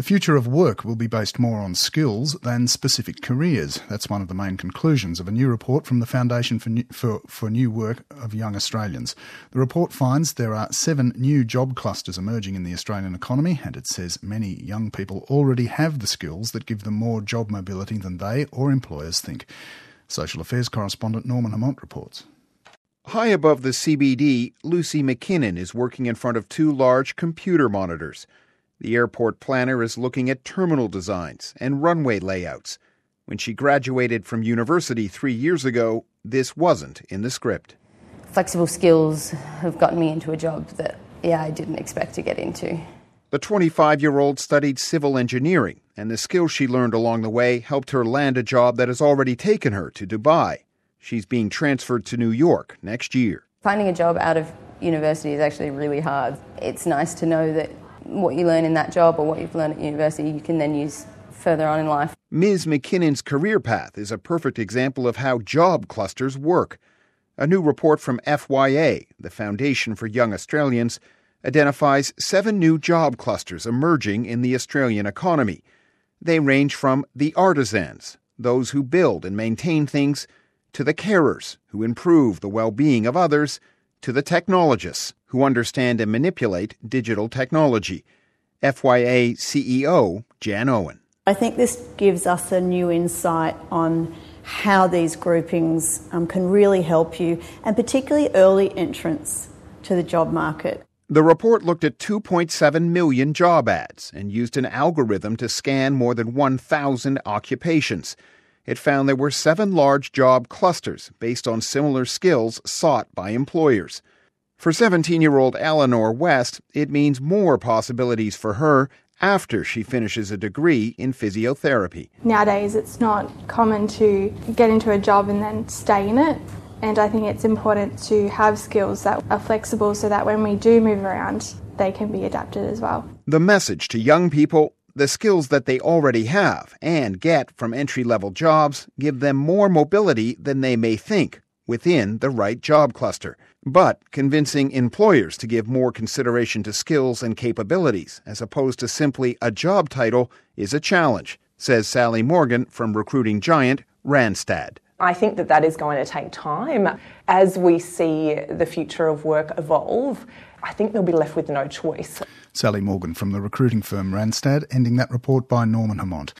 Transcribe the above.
future of work will be based more on skills than specific careers. That's one of the main conclusions of a new report from the Foundation for New Work of Young Australians. The report finds there are 7 new job clusters emerging in the Australian economy, and it says many young people already have the skills that give them more job mobility than they or employers think. Social Affairs correspondent Norman Hamont reports. High above the CBD, Lucy McKinnon is working in front of 2 large computer monitors. The airport planner is looking at terminal designs and runway layouts. When she graduated from university 3 years ago, this wasn't in the script. Flexible skills have gotten me into a job that, I didn't expect to get into. The 25-year-old studied civil engineering, and the skills she learned along the way helped her land a job that has already taken her to Dubai. She's being transferred to New York next year. Finding a job out of university is actually really hard. It's nice to know that what you learn in that job or what you've learned at university you can then use further on in life. Ms. McKinnon's career path is a perfect example of how job clusters work. A new report from FYA, the Foundation for Young Australians, identifies 7 new job clusters emerging in the Australian economy. They range from the artisans, those who build and maintain things, to the carers, who improve the well-being of others, to the technologists, who understand and manipulate digital technology. FYA CEO Jan Owen. I think this gives us a new insight on how these groupings can really help you, and particularly early entrance to the job market. The report looked at 2.7 million job ads and used an algorithm to scan more than 1,000 occupations. It found there were 7 large job clusters based on similar skills sought by employers. For 17-year-old Eleanor West, it means more possibilities for her after she finishes a degree in physiotherapy. Nowadays, it's not common to get into a job and then stay in it. And I think it's important to have skills that are flexible so that when we do move around, they can be adapted as well. The message to young people: the skills that they already have and get from entry-level jobs give them more mobility than they may think within the right job cluster. But convincing employers to give more consideration to skills and capabilities as opposed to simply a job title is a challenge, says Sally Morgan from recruiting giant Randstad. I think that is going to take time. As we see the future of work evolve, I think they'll be left with no choice. Sally Morgan from the recruiting firm Randstad, ending that report by Norman Hamont.